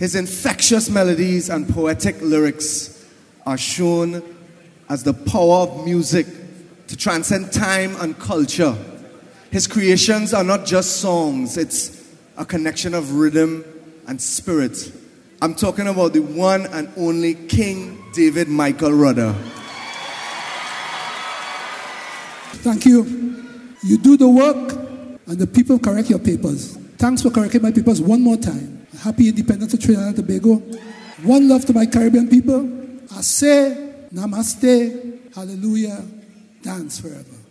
His infectious melodies and poetic lyrics are shown as the power of music to transcend time and culture. His creations are not just songs, it's a connection of rhythm and spirit. I'm talking about the one and only King David Michael Rudder. Thank you. You do the work and the people correct your papers. Thanks for correcting my papers one more time. Happy independence of Trinidad and Tobago. One love to my Caribbean people. I say, namaste, hallelujah, dance forever.